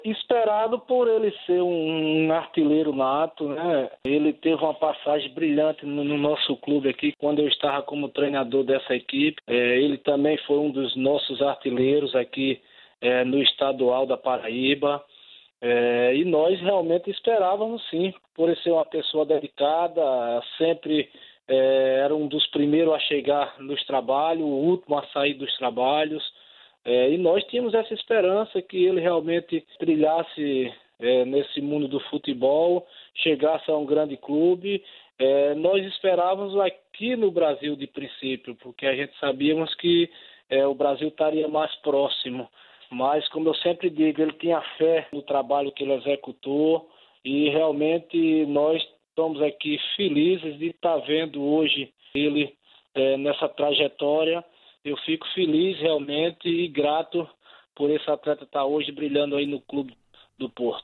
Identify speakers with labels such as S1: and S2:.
S1: Esperado por ele ser um artilheiro nato, né? Ele teve uma passagem brilhante no nosso clube aqui, quando eu estava como treinador dessa equipe. Ele também foi um dos nossos artilheiros aqui no estadual da Paraíba. E nós realmente esperávamos, sim, por ele ser uma pessoa dedicada, sempre era um dos primeiros a chegar nos trabalhos, o último a sair dos trabalhos. E nós tínhamos essa esperança que ele realmente brilhasse nesse mundo do futebol, chegasse a um grande clube. Nós esperávamos aqui no Brasil de princípio, porque a gente sabíamos que o Brasil estaria mais próximo. Mas, como eu sempre digo, ele tinha fé no trabalho que ele executou e realmente nós estamos aqui felizes de estar vendo hoje ele nessa trajetória. Eu fico feliz realmente e grato por esse atleta estar hoje brilhando aí no Clube do Porto.